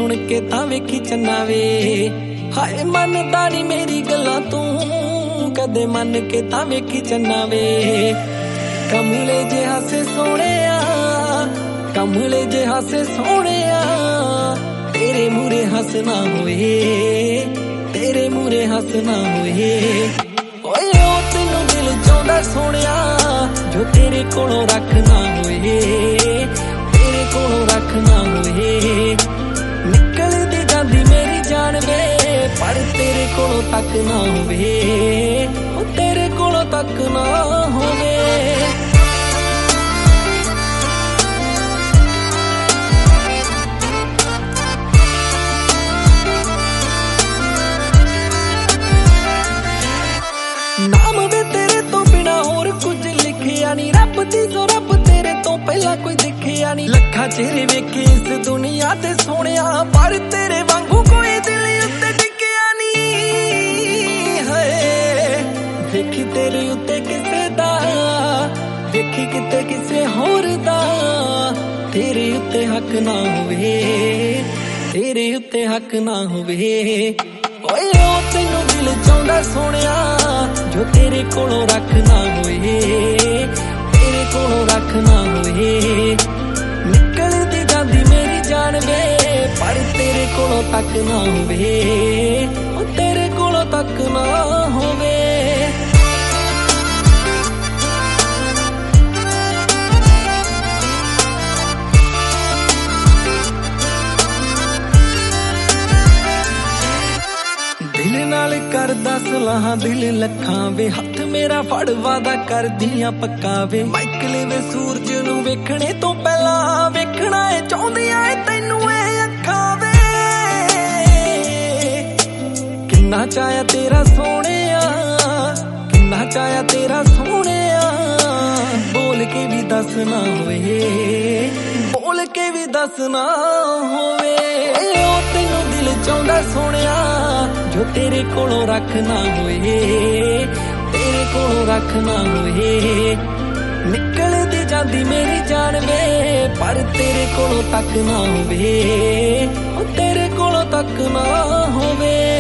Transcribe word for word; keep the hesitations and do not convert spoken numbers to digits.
सुन के तां वेखी चन्ना वे हाय मनदा नी मेरी गल्लां तू कदे मन के तां वेखी चन्ना वे कमले जे हासे सोहणिया कमले जे हासे सोहणिया तेरे मूरे हसना होए तेरे मूरे हसना होए ओए ओ तैनू दिल चाहुंदा सोहणिया जो तेरे कोलों रखना होए तेरे कोलों रखना होए निकलदी जांदी मेरी जान वे पर तेरे कोलों तक ना होवे ओ तेरे कोलों तक ना होवे नाम वे तेरे तो बिना होर कुछ लिखिया नी रब दी सो रब तेरे तो पहला कोई दिखिया नी लखा चेहरे वेखे इस दुनिया ते सोहणिया पर तेरे वांगू कोई दिल उत्ते टिकिया नी है वेखी तेरे उत्ते किसे दा वेखी किते किसे होर दा तेरे उत्ते हक ना होवे तेरे उत्ते हक ना होवे ओए ओ तैनू दिल चाहुंदा सोहणिया जो तेरे कोलों रखना होए तेरे कोलों रखना होए निकलदी जांदी मेरी जान वे पर तेरे कोलों तक ना होवे ओ तेरे कोलों तक ना होवे दिल नाल करदा सलाह दिल लखां वे हथ मेरा फड़ वादा कर दियां पक्का वे माइकल वे सूरज नू वेखणे तो पहला वेखना ए चाहुंदियां ए तैनू ए अखां वे किन्ना चाया तेरा सोहणिया किन्ना चाया तेरा सोहणिया बोल के भी दस ना होए बोल के भी दस ना होवे ओ तैनू दिल चाहुंदा सोहणिया जो तेरे कोलों रखना होए तेरे कोलों रखना होए निकलदी जांदी मेरी जान वे पर तेरे कोलों तक ना होवे ओ तेरे कोलों तक ना होवे।